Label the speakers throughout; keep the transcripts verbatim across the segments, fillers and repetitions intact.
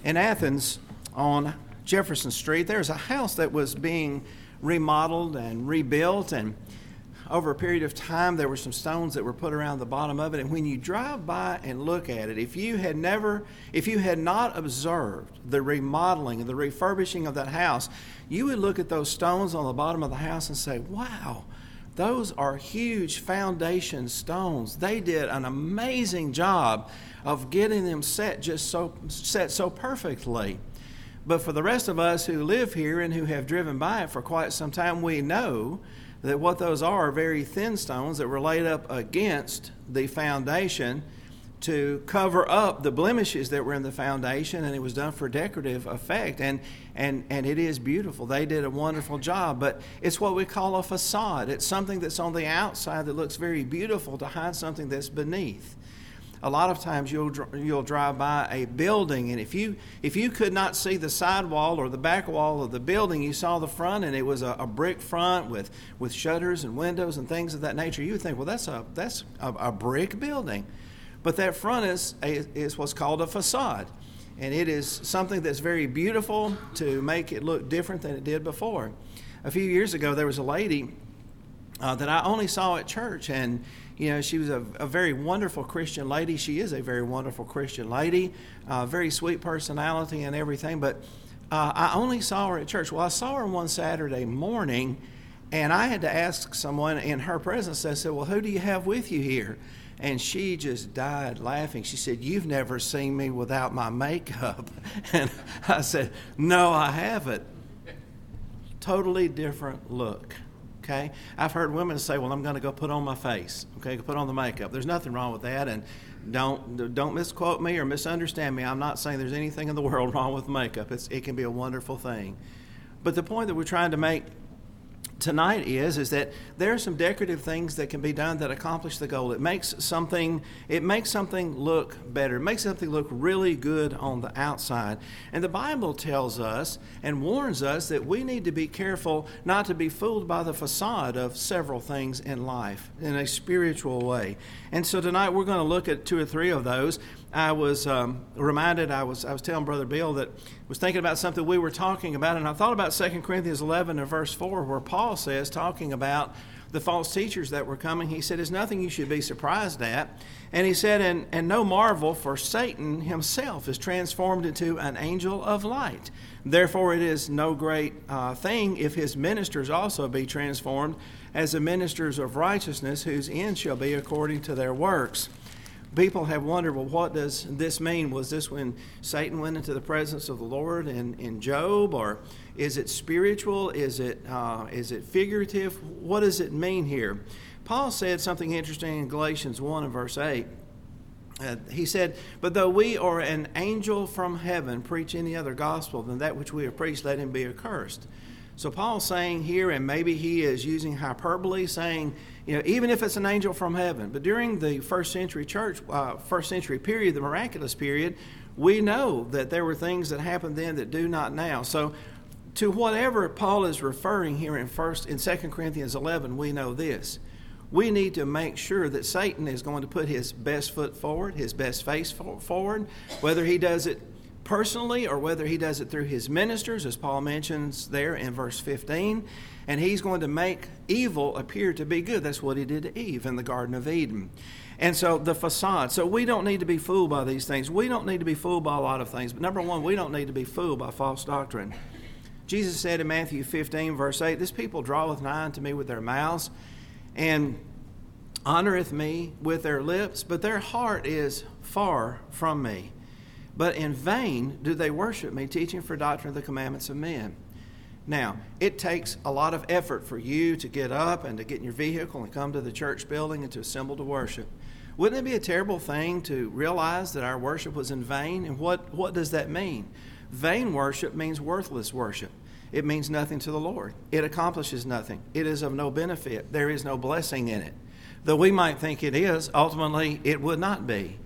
Speaker 1: In Athens, on Jefferson Street, there's a house that was being remodeled and rebuilt, and over a period of time there were some stones that were put around the bottom of it. And when you drive by and look at it, if you had never, if you had not observed the remodeling and the refurbishing of that house, you would look at those stones on the bottom of the house and say, wow, those are huge foundation stones. They did an amazing job of getting them set just so set so perfectly. But for the rest of us who live here and who have driven by it for quite some time, we know that what those are are very thin stones that were laid up against the foundation to cover up the blemishes that were in the foundation, and it was done for decorative effect, and and and it is beautiful. They did a wonderful job, but it's what we call a facade. It's something that's on the outside that looks very beautiful to hide something that's beneath. A lot of times you'll you'll drive by a building, and if you if you could not see the side wall or the back wall of the building, you saw the front, and it was a, a brick front with, with shutters and windows and things of that nature, you would think, well, that's a that's a, a brick building. But that front is a, is what's called a facade, and it is something that's very beautiful to make it look different than it did before. A few years ago, there was a lady uh, that I only saw at church, and you know, she was a, a very wonderful Christian lady. She is a very wonderful Christian lady, uh, very sweet personality and everything. But uh, I only saw her at church. Well, I saw her one Saturday morning, and I had to ask someone in her presence. I said, well, who do you have with you here? And she just died laughing. She said, you've never seen me without my makeup. And I said, no, I haven't. Totally different look. Okay, I've heard women say, well, I'm going to go put on my face, okay, put on the makeup. There's nothing wrong with that, and don't don't misquote me or misunderstand me. I'm not saying there's anything in the world wrong with makeup. It's, it can be a wonderful thing. But the point that we're trying to make tonight is is that there are some decorative things that can be done that accomplish the goal. It makes something it makes something look better. It makes something look really good on the outside. And the Bible tells us and warns us that we need to be careful not to be fooled by the facade of several things in life in a spiritual way. And so tonight we're going to look at two or three of those. I was um, reminded, I was I was telling Brother Bill that I was thinking about something we were talking about, and I thought about Second Corinthians eleven and verse four, where Paul says, talking about the false teachers that were coming, he said, there's nothing you should be surprised at. And he said, and, and no marvel, for Satan himself is transformed into an angel of light. Therefore it is no great uh, thing if his ministers also be transformed as the ministers of righteousness, whose end shall be according to their works. People have wondered, well, what does this mean? Was this when Satan went into the presence of the Lord in, in Job? Or is it spiritual? Is it uh, is it figurative? What does it mean here? Paul said something interesting in Galatians one and verse eight. Uh, he said, but though we or an angel from heaven preach any other gospel than that which we have preached, let him be accursed. So Paul's saying here, and maybe he is using hyperbole, saying, you know, even if it's an angel from heaven. But during the first century church, uh, first century period, the miraculous period, we know that there were things that happened then that do not now. So to whatever Paul is referring here in first in Second Corinthians eleven, we know this. We need to make sure that Satan is going to put his best foot forward, his best face forward, whether he does it personally or whether he does it through his ministers, as Paul mentions there in verse fifteen. And he's going to make evil appear to be good. That's what he did to Eve in the Garden of Eden. And so the facade. So we don't need to be fooled by these things. We don't need to be fooled by a lot of things. But number one, we don't need to be fooled by false doctrine. Jesus said in Matthew fifteen, verse eight, this people draweth nigh unto me with their mouths, and honoreth me with their lips, but their heart is far from me. But in vain do they worship me, teaching for doctrine of the commandments of men. Now, it takes a lot of effort for you to get up and to get in your vehicle and come to the church building and to assemble to worship. Wouldn't it be a terrible thing to realize that our worship was in vain? And what, what does that mean? Vain worship means worthless worship. It means nothing to the Lord. It accomplishes nothing. It is of no benefit. There is no blessing in it. Though we might think it is, ultimately it would not be.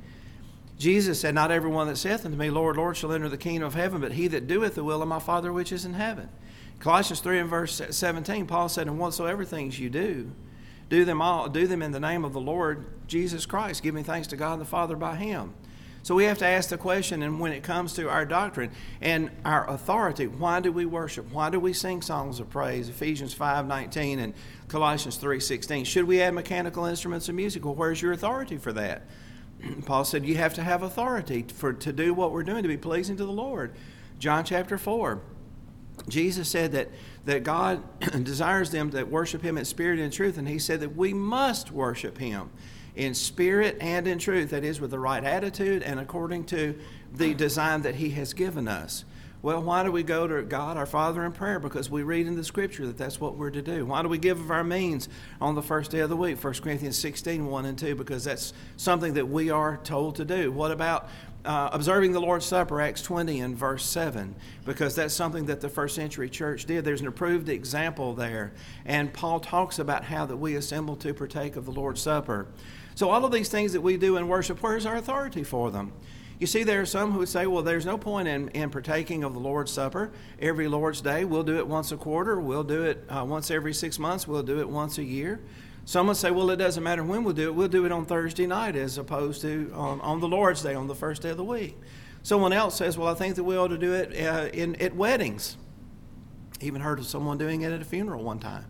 Speaker 1: Jesus said, not everyone that saith unto me, Lord, Lord, shall enter the kingdom of heaven, but he that doeth the will of my Father which is in heaven. Colossians three and verse seventeen, Paul said, and whatsoever things you do, do them all, do them in the name of the Lord Jesus Christ, giving thanks to God the Father by him. So we have to ask the question, and when it comes to our doctrine and our authority, why do we worship? Why do we sing songs of praise? Ephesians five nineteen and Colossians three sixteen. Should we add mechanical instruments of music? Well, where's your authority for that? Paul said you have to have authority for to do what we're doing, to be pleasing to the Lord. John chapter four. Jesus said that, that God desires them that worship Him in spirit and in truth, and He said that we must worship Him in spirit and in truth, that is, with the right attitude and according to the design that He has given us. Well, why do we go to God, our Father, in prayer? Because we read in the Scripture that that's what we're to do. Why do we give of our means on the first day of the week? First Corinthians sixteen, one and two, because that's something that we are told to do. What about uh, observing the Lord's Supper, Acts twenty and verse seven? Because that's something that the first century church did. There's an approved example there. And Paul talks about how that we assemble to partake of the Lord's Supper. So all of these things that we do in worship, where's our authority for them? You see, there are some who would say, well, there's no point in, in partaking of the Lord's Supper every Lord's Day. We'll do it once a quarter. We'll do it uh, once every six months. We'll do it once a year. Some would say, well, it doesn't matter when we'll do it. We'll do it on Thursday night as opposed to on, on the Lord's Day, on the first day of the week. Someone else says, well, I think that we ought to do it uh, in at weddings. Even heard of someone doing it at a funeral one time.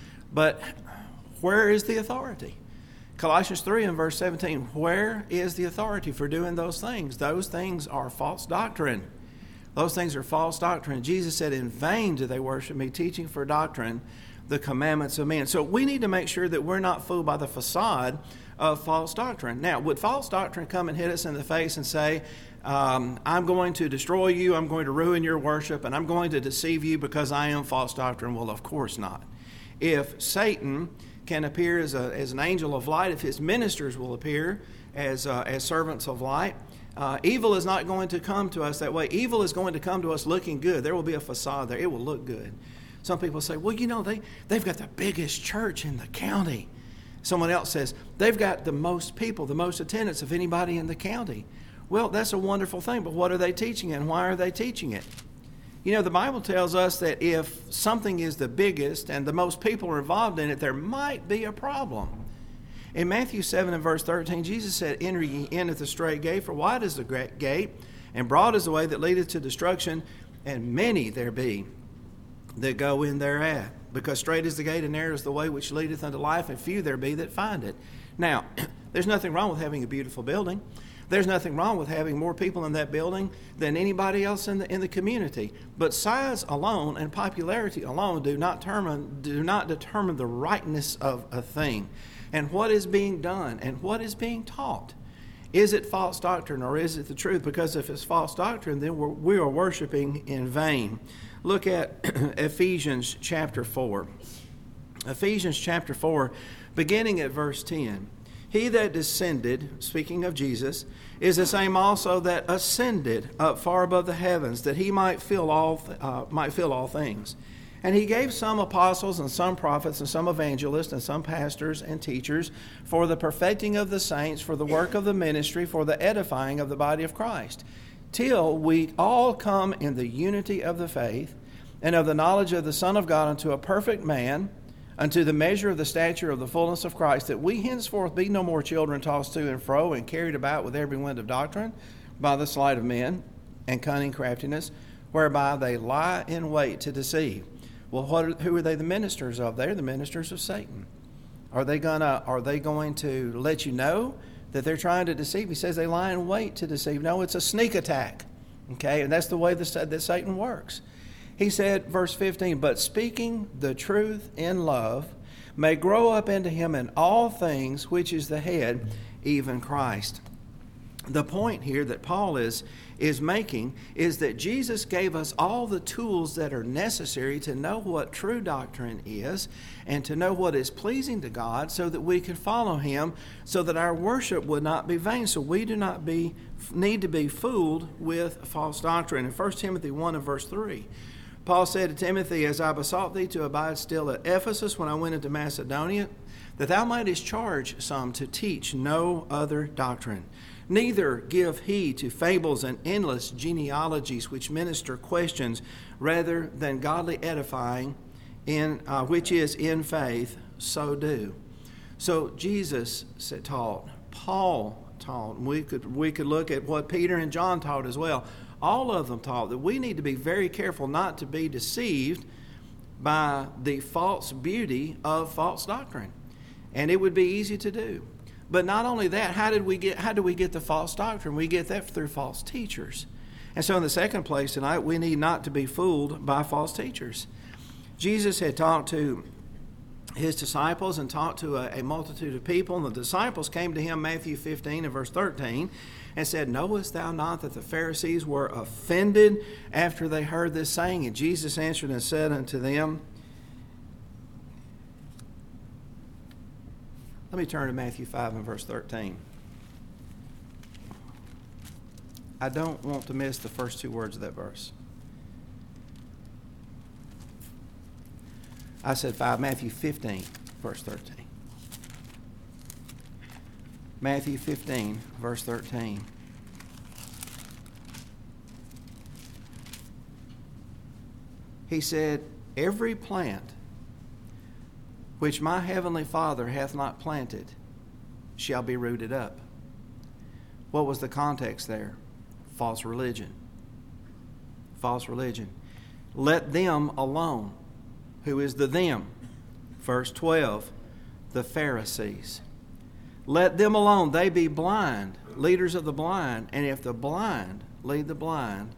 Speaker 1: But where is the authority? Colossians three and verse seventeen, where is the authority for doing those things? Those things are false doctrine. Those things are false doctrine. Jesus said, in vain do they worship me, teaching for doctrine the commandments of men. So we need to make sure that we're not fooled by the facade of false doctrine. Now, would false doctrine come and hit us in the face and say, um, I'm going to destroy you, I'm going to ruin your worship, and I'm going to deceive you because I am false doctrine? Well, of course not. If Satan can appear as, a, as an angel of light, if his ministers will appear as, uh, as servants of light, uh, evil is not going to come to us that way. Evil is going to come to us looking good. There will be a facade there. It will look good. Some people say, well, you know, they, they've got the biggest church in the county. Someone else says, they've got the most people, the most attendance of anybody in the county. Well, that's a wonderful thing, but what are they teaching and why are they teaching it? You know, the Bible tells us that if something is the biggest and the most people are involved in it, there might be a problem. In Matthew seven and verse thirteen, Jesus said, enter ye in at the straight gate, for wide is the great gate, and broad is the way that leadeth to destruction, and many there be that go in thereat. Because straight is the gate, and narrow is the way which leadeth unto life, and few there be that find it. Now, there's nothing wrong with having a beautiful building. There's nothing wrong with having more people in that building than anybody else in the in the community. But size alone and popularity alone do not determine do not determine the rightness of a thing, and what is being done and what is being taught. Is it false doctrine or is it the truth? Because if it's false doctrine, then we're, we are worshiping in vain. Look at Ephesians chapter four. Ephesians chapter four, beginning at verse ten. He that descended, speaking of Jesus, is the same also that ascended up far above the heavens, that he might fill all uh, might fill all things. And he gave some apostles and some prophets and some evangelists and some pastors and teachers for the perfecting of the saints, for the work of the ministry, for the edifying of the body of Christ, till we all come in the unity of the faith and of the knowledge of the Son of God unto a perfect man, unto the measure of the stature of the fullness of Christ, that we henceforth be no more children tossed to and fro and carried about with every wind of doctrine by the sleight of men and cunning craftiness, whereby they lie in wait to deceive. Well, what are, who are they the ministers of? They're the ministers of Satan. Are they gonna? Are they going to let you know that they're trying to deceive? He says they lie in wait to deceive. No, it's a sneak attack. Okay, and that's the way that, that Satan works. He said, verse fifteen, but speaking the truth in love may grow up into him in all things, which is the head, even Christ. The point here that Paul is, is making is that Jesus gave us all the tools that are necessary to know what true doctrine is and to know what is pleasing to God so that we can follow him, so that our worship would not be vain, so we do not be need to be fooled with false doctrine. In First Timothy one and verse three, Paul said to Timothy, as I besought thee to abide still at Ephesus when I went into Macedonia, that thou mightest charge some to teach no other doctrine. Neither give heed to fables and endless genealogies which minister questions rather than godly edifying, in uh, which is in faith, so do. So Jesus said, taught, Paul taught. We could, we could look at what Peter and John taught as well. All of them taught that we need to be very careful not to be deceived by the false beauty of false doctrine. And it would be easy to do. But not only that, how did we get how do we get the false doctrine? We get that through false teachers. And so in the second place tonight, we need not to be fooled by false teachers. Jesus had talked to his disciples and talked to a, a multitude of people, and the disciples came to him, Matthew fifteen and verse thirteen, and said, "Knowest thou not that the Pharisees were offended after they heard this saying?" And Jesus answered and said unto them, let me turn to Matthew five and verse thirteen. I don't want to miss the first two words of that verse. I said five, Matthew fifteen, verse thirteen. Matthew fifteen, verse thirteen. He said, "Every plant which my heavenly Father hath not planted shall be rooted up." What was the context there? False religion. False religion. Let them alone. Who is the them? Verse twelve, the Pharisees. Let them alone. They be blind, leaders of the blind. And if the blind lead the blind,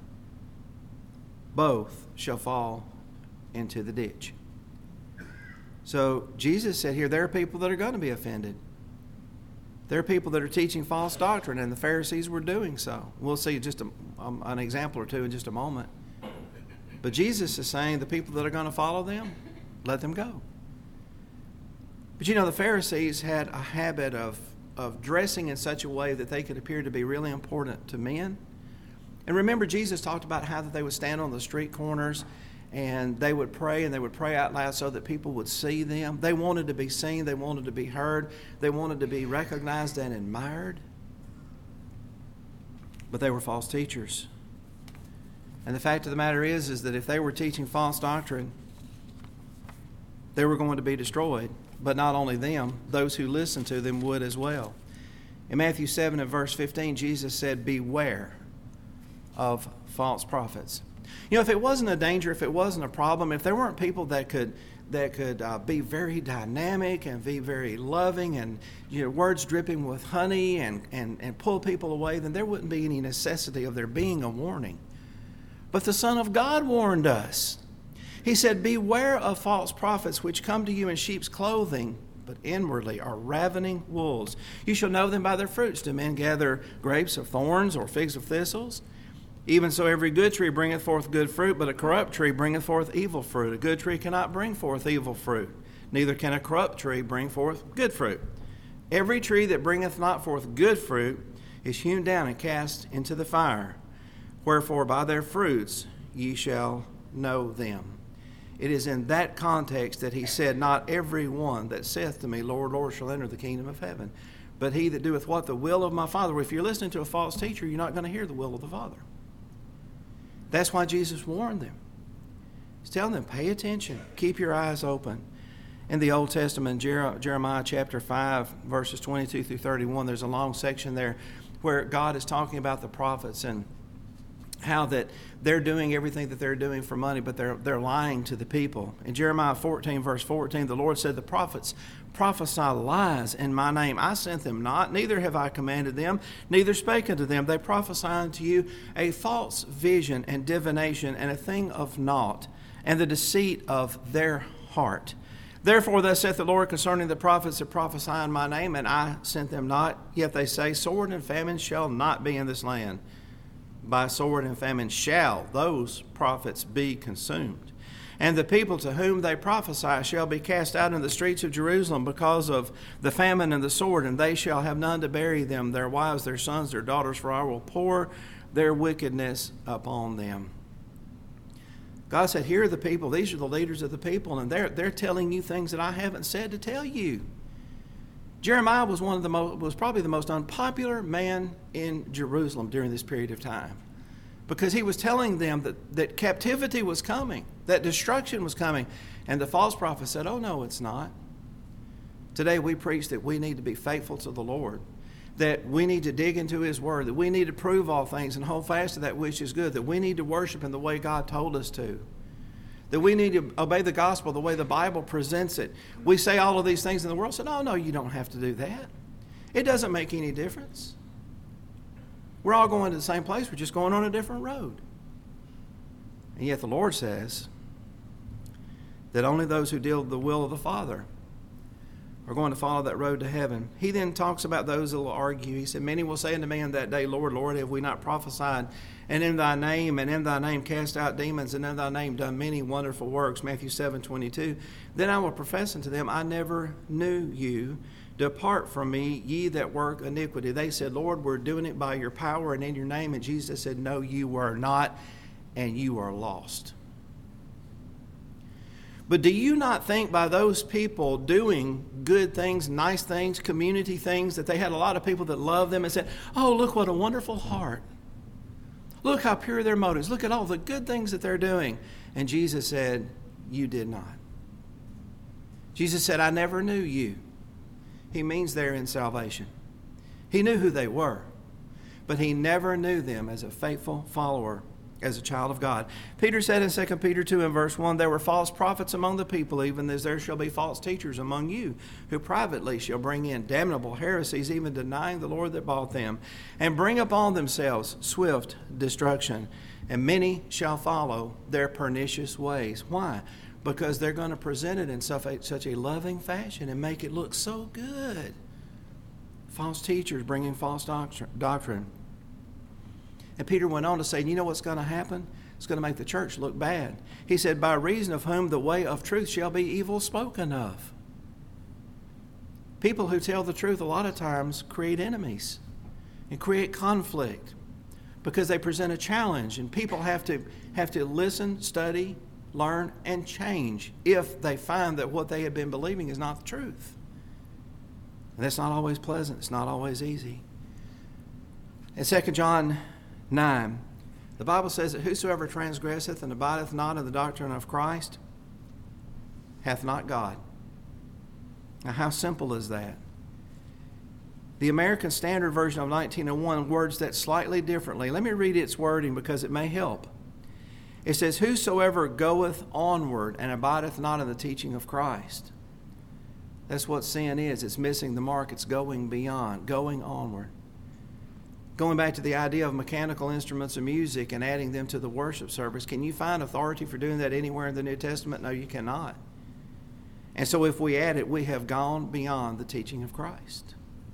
Speaker 1: both shall fall into the ditch. So Jesus said here, there are people that are going to be offended. There are people that are teaching false doctrine, and the Pharisees were doing so. We'll see just a, um, an example or two in just a moment. But Jesus is saying the people that are going to follow them, let them go. But you know, the Pharisees had a habit of, of dressing in such a way that they could appear to be really important to men. And remember, Jesus talked about how that they would stand on the street corners and they would pray, and they would pray out loud so that people would see them. They wanted to be seen. They wanted to be heard. They wanted to be recognized and admired. But they were false teachers. And the fact of the matter is, is that if they were teaching false doctrine, they were going to be destroyed. But not only them, those who listened to them would as well. In Matthew seven and verse fifteen, Jesus said, "Beware of false prophets." You know, if it wasn't a danger, if it wasn't a problem, if there weren't people that could that could uh, be very dynamic and be very loving and, you know, words dripping with honey and, and, and pull people away, then there wouldn't be any necessity of there being a warning. But the Son of God warned us. He said, "Beware of false prophets which come to you in sheep's clothing, but inwardly are ravening wolves. You shall know them by their fruits. Do men gather grapes of thorns or figs of thistles? Even so every good tree bringeth forth good fruit, but a corrupt tree bringeth forth evil fruit. A good tree cannot bring forth evil fruit, neither can a corrupt tree bring forth good fruit. Every tree that bringeth not forth good fruit is hewn down and cast into the fire. Wherefore by their fruits ye shall know them." It is in that context that he said, "Not every one that saith to me, Lord, Lord, shall enter the kingdom of heaven, but he that doeth what? The will of my Father." Well, if you're listening to a false teacher, you're not going to hear the will of the Father. That's why Jesus warned them. He's telling them, pay attention. Keep your eyes open. In the Old Testament, Jeremiah chapter five, verses twenty-two through thirty-one, there's a long section there where God is talking about the prophets and how that they're doing everything that they're doing for money, but they're they're lying to the people. In Jeremiah fourteen, verse fourteen, the Lord said, "The prophets prophesy lies in my name. I sent them not, neither have I commanded them, neither spake unto them. They prophesy unto you a false vision and divination, and a thing of naught, and the deceit of their heart. Therefore thus saith the Lord concerning the prophets that prophesy in my name, and I sent them not. Yet they say, Sword and famine shall not be in this land. By sword and famine shall those prophets be consumed. And the people to whom they prophesy shall be cast out in the streets of Jerusalem because of the famine and the sword, and they shall have none to bury them, their wives, their sons, their daughters, for I will pour their wickedness upon them." God said, here are the people, these are the leaders of the people, and they're they're telling you things that I haven't said to tell you. Jeremiah was one of the most, was probably the most unpopular man in Jerusalem during this period of time, because he was telling them that, that captivity was coming, that destruction was coming. And the false prophet said, oh, no, it's not. Today we preach that we need to be faithful to the Lord, that we need to dig into His Word, that we need to prove all things and hold fast to that which is good, that we need to worship in the way God told us to, that we need to obey the gospel the way the Bible presents it. We say all of these things in the world. Say, no, no, you don't have to do that. It doesn't make any difference. We're all going to the same place. We're just going on a different road. And yet the Lord says that only those who do the will of the Father are going to follow that road to heaven. He then talks about those that will argue. He said, many will say unto me in that day, Lord, Lord, have we not prophesied, and in thy name, and in thy name cast out demons, and in thy name done many wonderful works? Matthew seven twenty-two. Then I will profess unto them, I never knew you. Depart from me, ye that work iniquity. They said, Lord, we're doing it by your power and in your name. And Jesus said, no, you were not, and you are lost. But do you not think by those people doing good things, nice things, community things, that they had a lot of people that loved them and said, oh, look what a wonderful heart. Look how pure their motives. Look at all the good things that they're doing. And Jesus said, you did not. Jesus said, I never knew you. He means they're in salvation. He knew who they were, but he never knew them as a faithful follower, as a child of God. Peter said in Second Peter two and verse one, there were false prophets among the people, even as there shall be false teachers among you, who privately shall bring in damnable heresies, even denying the Lord that bought them, and bring upon themselves swift destruction. And many shall follow their pernicious ways. Why? Because they're going to present it in such a loving fashion and make it look so good. False teachers bringing false doctrine. And Peter went on to say, you know what's going to happen? It's going to make the church look bad. He said, by reason of whom the way of truth shall be evil spoken of. People who tell the truth a lot of times create enemies and create conflict because they present a challenge, and people have to have to listen, study, learn, and change if they find that what they have been believing is not the truth. And that's not always pleasant. It's not always easy. In Second John nine, the Bible says that whosoever transgresseth and abideth not in the doctrine of Christ hath not God. Now, how simple is that? The American Standard Version of nineteen oh one words that slightly differently. Let me read its wording because it may help. It says, whosoever goeth onward and abideth not in the teaching of Christ. That's what sin is. It's missing the mark. It's going beyond, going onward. Going back to the idea of mechanical instruments of music and adding them to the worship service, can you find authority for doing that anywhere in the New Testament? No, you cannot. And so if we add it, we have gone beyond the teaching of Christ.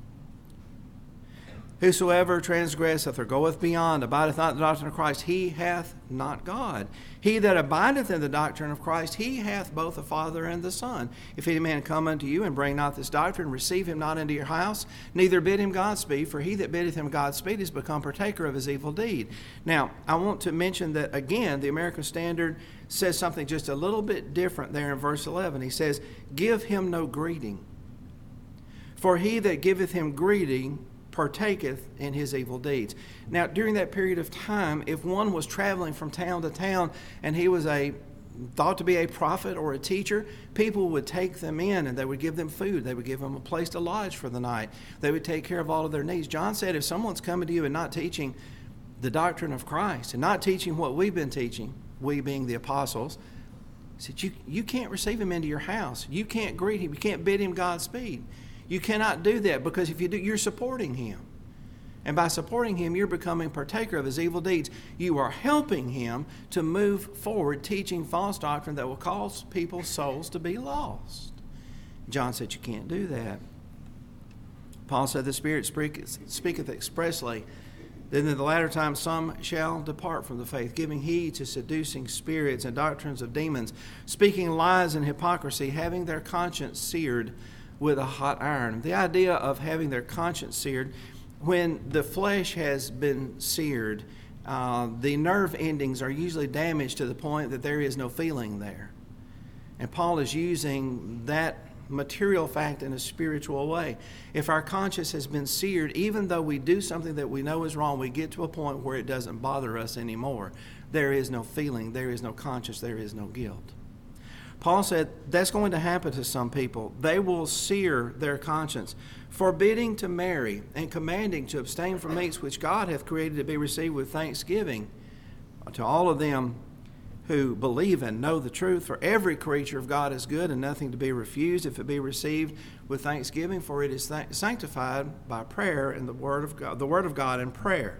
Speaker 1: Whosoever transgresseth or goeth beyond, abideth not in the doctrine of Christ, he hath not God. He that abideth in the doctrine of Christ, he hath both the Father and the Son. If any man come unto you and bring not this doctrine, receive him not into your house, neither bid him Godspeed, for he that biddeth him Godspeed is become partaker of his evil deed. Now, I want to mention that, again, the American Standard says something just a little bit different there in verse eleven. He says, give him no greeting, for he that giveth him greeting partaketh in his evil deeds. Now, during that period of time, if one was traveling from town to town and he was a thought to be a prophet or a teacher, people would take them in and they would give them food. They would give them a place to lodge for the night. They would take care of all of their needs. John said, if someone's coming to you and not teaching the doctrine of Christ and not teaching what we've been teaching, we being the apostles, he said, you, you can't receive him into your house. You can't greet him. You can't bid him Godspeed. You cannot do that, because if you do, you're supporting him. And by supporting him, you're becoming partaker of his evil deeds. You are helping him to move forward, teaching false doctrine that will cause people's souls to be lost. John said you can't do that. Paul said the Spirit speaketh expressly that in the latter time some shall depart from the faith, giving heed to seducing spirits and doctrines of demons, speaking lies and hypocrisy, having their conscience seared with a hot iron. The idea of having their conscience seared, when the flesh has been seared, uh, the nerve endings are usually damaged to the point that there is no feeling there. And Paul is using that material fact in a spiritual way. If our conscience has been seared, even though we do something that we know is wrong, we get to a point where it doesn't bother us anymore. There is no feeling, there is no conscience, there is no guilt. Paul said that's going to happen to some people. They will sear their conscience, forbidding to marry and commanding to abstain from meats which God hath created to be received with thanksgiving. To all of them who believe and know the truth, for every creature of God is good and nothing to be refused if it be received with thanksgiving, for it is th- sanctified by prayer and the word of God, the word of God and prayer.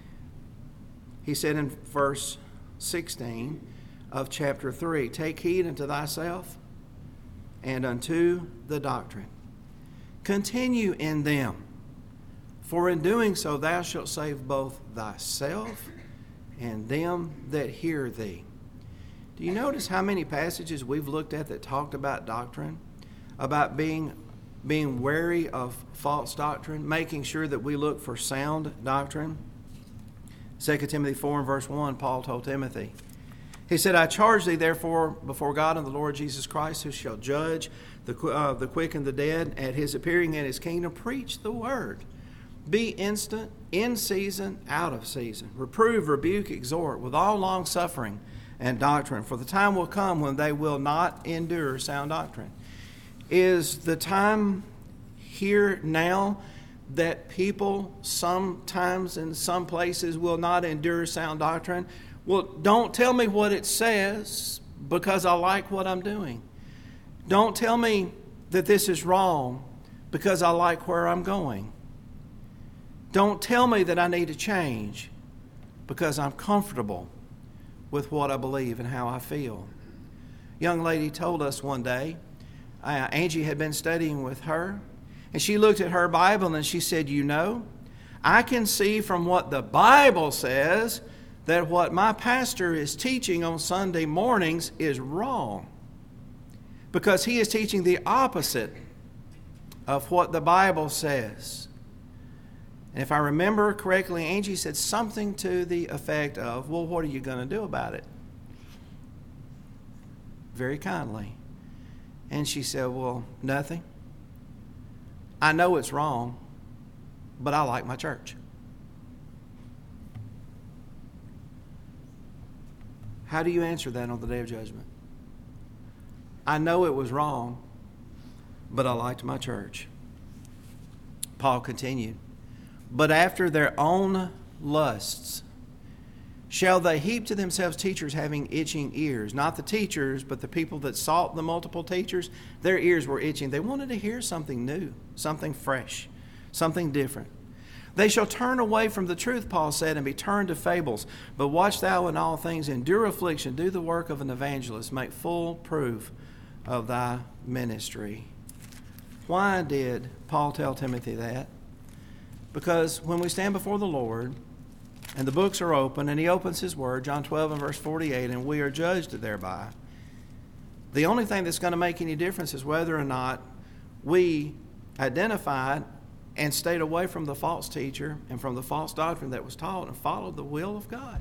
Speaker 1: He said in verse sixteen of chapter three, take heed unto thyself and unto the doctrine. Continue in them, for in doing so thou shalt save both thyself and them that hear thee. Do you notice how many passages we've looked at that talked about doctrine, about being being wary of false doctrine, making sure that we look for sound doctrine? Second Timothy four and verse one, Paul told Timothy, he said, I charge thee therefore before God and the Lord Jesus Christ, who shall judge the, uh, the quick and the dead at his appearing in his kingdom, preach the word. Be instant, in season, out of season. Reprove, rebuke, exhort with all long suffering and doctrine. For the time will come when they will not endure sound doctrine. Is the time here now that people sometimes in some places will not endure sound doctrine? Well, don't tell me what it says because I like what I'm doing. Don't tell me that this is wrong because I like where I'm going. Don't tell me that I need to change because I'm comfortable with what I believe and how I feel. A young lady told us one day, uh, Angie had been studying with her, and she looked at her Bible and she said, you know, I can see from what the Bible says that what my pastor is teaching on Sunday mornings is wrong, because he is teaching the opposite of what the Bible says. And if I remember correctly, Angie said something to the effect of, well, what are you going to do about it? Very kindly. And she said, well, nothing. I know it's wrong, but I like my church. How do you answer that on the day of judgment? I know it was wrong, but I liked my church. Paul continued, but after their own lusts shall they heap to themselves teachers having itching ears. Not the teachers, but the people that sought the multiple teachers. Their ears were itching. They wanted to hear something new, something fresh, something different. They shall turn away from the truth, Paul said, and be turned to fables. But watch thou in all things, endure affliction, do the work of an evangelist, make full proof of thy ministry. Why did Paul tell Timothy that? Because when we stand before the Lord and the books are open and he opens his word, John twelve and verse forty-eight, and we are judged thereby, the only thing that's going to make any difference is whether or not we identified and stayed away from the false teacher and from the false doctrine that was taught and followed the will of God.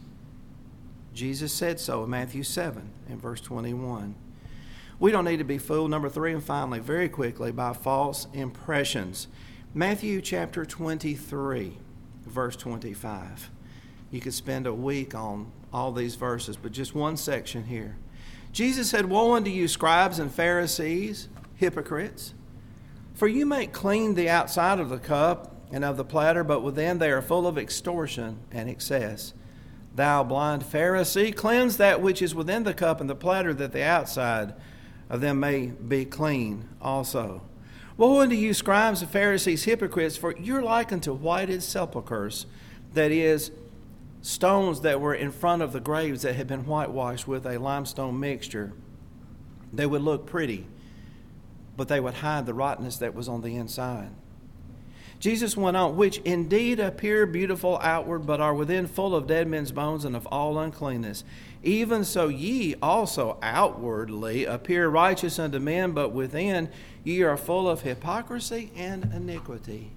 Speaker 1: Jesus said so in Matthew seven and verse twenty-one. We don't need to be fooled, number three, and finally, very quickly, by false impressions. Matthew chapter twenty-three, verse twenty-five. You could spend a week on all these verses, but just one section here. Jesus said, woe unto you, scribes and Pharisees, hypocrites! For you make clean the outside of the cup and of the platter, but within they are full of extortion and excess. Thou blind Pharisee, cleanse that which is within the cup and the platter, that the outside of them may be clean also. Woe unto you, scribes and Pharisees, hypocrites, for you're like unto whited sepulchres, that is, stones that were in front of the graves that had been whitewashed with a limestone mixture. They would look pretty, but they would hide the rottenness that was on the inside. Jesus went on, which indeed appear beautiful outward, but are within full of dead men's bones and of all uncleanness. Even so ye also outwardly appear righteous unto men, but within ye are full of hypocrisy and iniquity.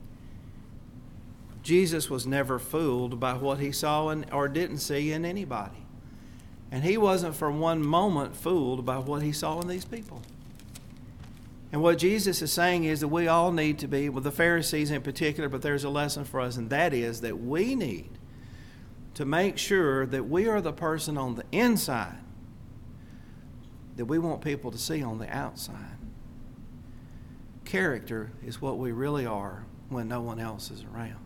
Speaker 1: Jesus was never fooled by what he saw in, or didn't see in anybody. And he wasn't for one moment fooled by what he saw in these people. And what Jesus is saying is that we all need to be, with the Pharisees in particular, but there's a lesson for us, and that is that we need to make sure that we are the person on the inside that we want people to see on the outside. Character is what we really are when no one else is around.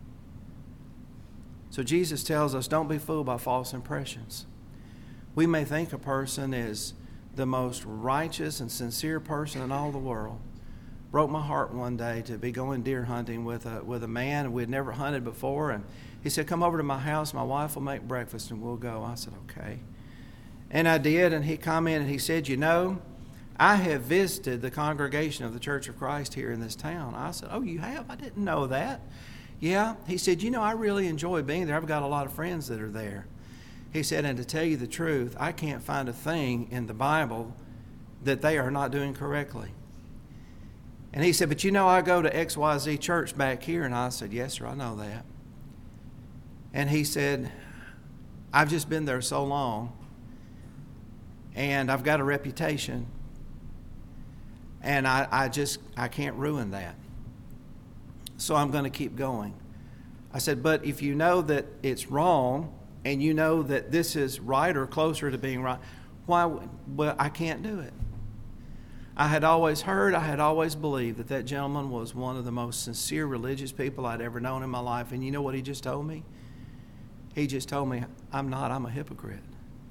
Speaker 1: So Jesus tells us, don't be fooled by false impressions. We may think a person is the most righteous and sincere person in all the world. Broke my heart one day to be going deer hunting with a with a man we'd never hunted before, and he said, come over to my house, my wife will make breakfast and we'll go. I said, okay. And I did, and he commented, he said, you know, I have visited the congregation of the Church of Christ here in this town. I said, oh, you have? I didn't know that. Yeah. He said, you know, I really enjoy being there. I've got a lot of friends that are there. He said, and to tell you the truth, I can't find a thing in the Bible that they are not doing correctly. And he said, but you know, I go to X Y Z church back here. And I said, yes, sir, I know that. And he said, I've just been there so long, and I've got a reputation, and I, I just, I can't ruin that. So I'm going to keep going. I said, but if you know that it's wrong, and you know that this is right or closer to being right, why? Well, I can't do it. I had always heard, I had always believed that that gentleman was one of the most sincere religious people I'd ever known in my life. And you know what he just told me? He just told me, I'm not, I'm a hypocrite.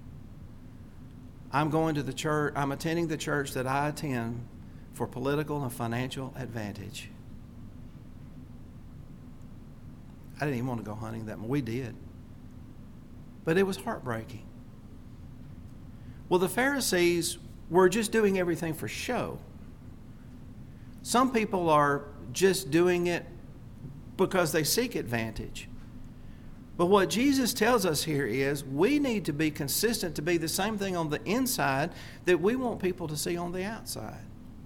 Speaker 1: I'm going to the church, I'm attending the church that I attend for political and financial advantage. I didn't even want to go hunting that much. We did. But it was heartbreaking. Well, the Pharisees were just doing everything for show. Some people are just doing it because they seek advantage. But what Jesus tells us here is we need to be consistent to be the same thing on the inside that we want people to see on the outside.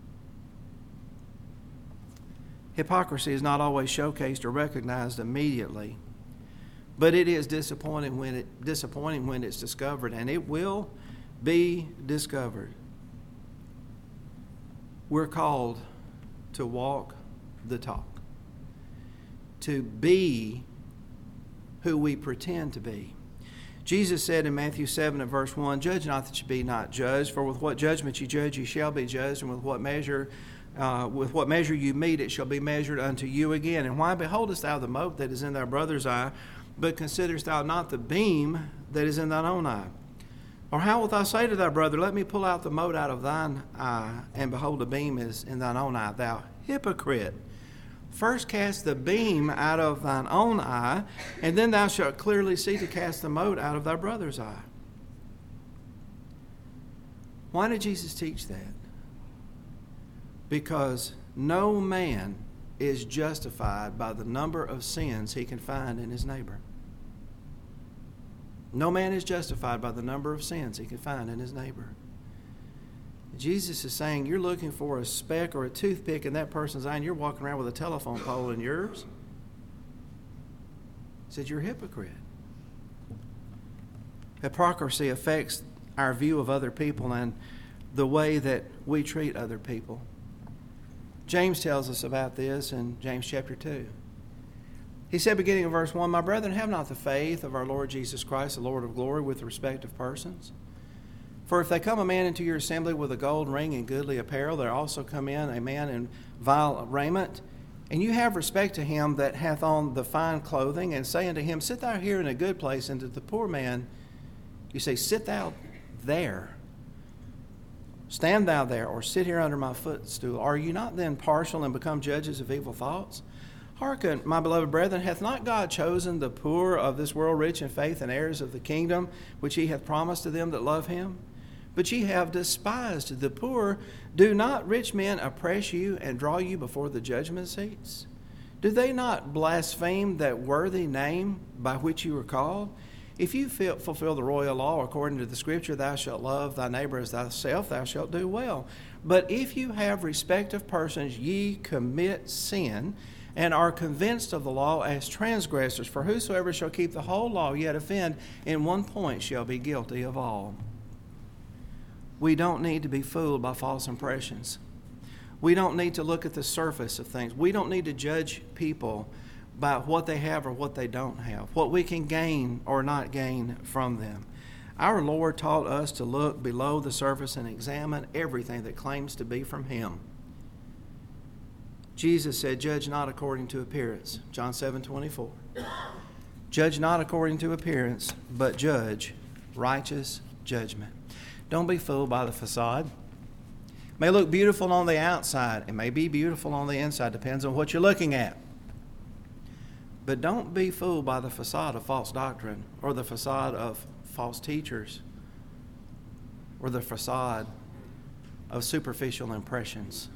Speaker 1: Hypocrisy is not always showcased or recognized immediately, but it is disappointing when it disappointing when it's discovered, and it will be discovered. We're called to walk the talk, to be who we pretend to be. Jesus said in Matthew seven and verse one, judge not that you be not judged, for with what judgment you judge you shall be judged, and with what measure uh, with what measure you meet it shall be measured unto you again. And why beholdest thou the mote that is in thy brother's eye, but considerest thou not the beam that is in thine own eye? Or how wilt thou say to thy brother, let me pull out the mote out of thine eye, and behold, the beam is in thine own eye? Thou hypocrite, first cast the beam out of thine own eye, and then thou shalt clearly see to cast the mote out of thy brother's eye. Why did Jesus teach that? Because no man is justified by the number of sins he can find in his neighbor. No man is justified by the number of sins he can find in his neighbor. Jesus is saying you're looking for a speck or a toothpick in that person's eye, and you're walking around with a telephone pole in yours. He said you're a hypocrite. Hypocrisy affects our view of other people and the way that we treat other people. James tells us about this in James chapter two. He said, beginning in verse one, my brethren, have not the faith of our Lord Jesus Christ, the Lord of glory, with respect of persons. For if they come a man into your assembly with a gold ring and goodly apparel, there also come in a man in vile raiment, and you have respect to him that hath on the fine clothing, and say unto him, sit thou here in a good place, and to the poor man you say, sit thou there. Stand thou there, or sit here under my footstool. Are you not then partial and become judges of evil thoughts? Hearken, my beloved brethren, hath not God chosen the poor of this world rich in faith and heirs of the kingdom, which he hath promised to them that love him? But ye have despised the poor. Do not rich men oppress you and draw you before the judgment seats? Do they not blaspheme that worthy name by which you were called? If you fulfill the royal law according to the Scripture, thou shalt love thy neighbor as thyself, thou shalt do well. But if you have respect of persons, ye commit sin, and are convinced of the law as transgressors. For whosoever shall keep the whole law, yet offend in one point, shall be guilty of all. We don't need to be fooled by false impressions. We don't need to look at the surface of things. We don't need to judge people by what they have or what they don't have, what we can gain or not gain from them. Our Lord taught us to look below the surface and examine everything that claims to be from Him. Jesus said, judge not according to appearance. John seven twenty-four. Judge not according to appearance, but judge righteous judgment. Don't be fooled by the facade. It may look beautiful on the outside. It may be beautiful on the inside. Depends on what you're looking at. But don't be fooled by the facade of false doctrine or the facade of false teachers or the facade of superficial impressions.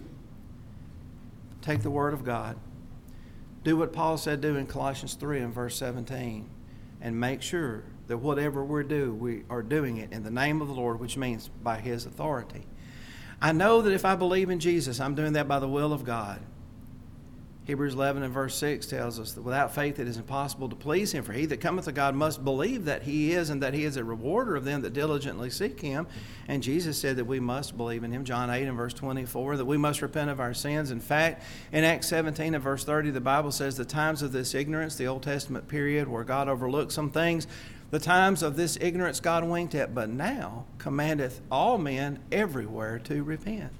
Speaker 1: Take the Word of God. Do what Paul said do in Colossians three and verse seventeen, and make sure that whatever we do, we are doing it in the name of the Lord, which means by His authority. I know that if I believe in Jesus, I'm doing that by the will of God. Hebrews eleven and verse six tells us that without faith it is impossible to please Him. For he that cometh to God must believe that He is, and that He is a rewarder of them that diligently seek Him. And Jesus said that we must believe in Him. John eight and verse twenty-four, that we must repent of our sins. In fact, in Acts seventeen and verse thirty, the Bible says the times of this ignorance, the Old Testament period where God overlooked some things, the times of this ignorance God winked at, but now commandeth all men everywhere to repent.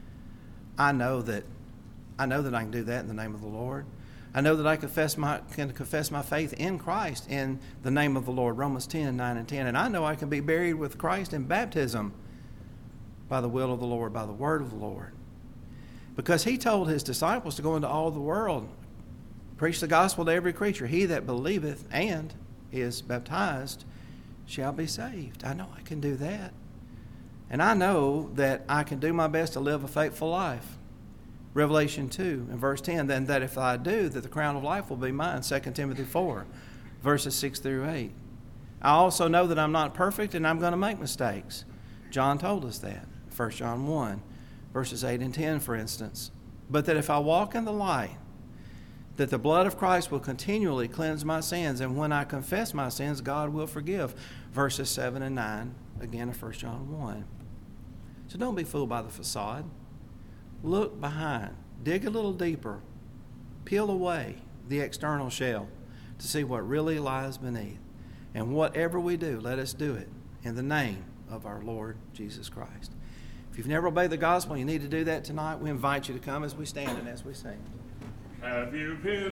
Speaker 1: I know that I know that I can do that in the name of the Lord. I know that I confess my, can confess my faith in Christ in the name of the Lord, Romans ten, nine and ten. And I know I can be buried with Christ in baptism by the will of the Lord, by the word of the Lord. Because He told His disciples to go into all the world, preach the gospel to every creature. He that believeth and is baptized shall be saved. I know I can do that. And I know that I can do my best to live a faithful life. Revelation two and verse ten, then that if I do, that the crown of life will be mine. Second Timothy four, verses six through eight. I also know that I'm not perfect and I'm going to make mistakes. John told us that. First John one, verses eight and ten, for instance. But that if I walk in the light, that the blood of Christ will continually cleanse my sins, and when I confess my sins, God will forgive. Verses seven and nine, again of First John one. So don't be fooled by the facade. Look behind. Dig a little deeper. Peel away the external shell to see what really lies beneath. And whatever we do, let us do it in the name of our Lord Jesus Christ. If you've never obeyed the gospel, you need to do that tonight. We invite you to come as we stand and as we sing.
Speaker 2: Have you been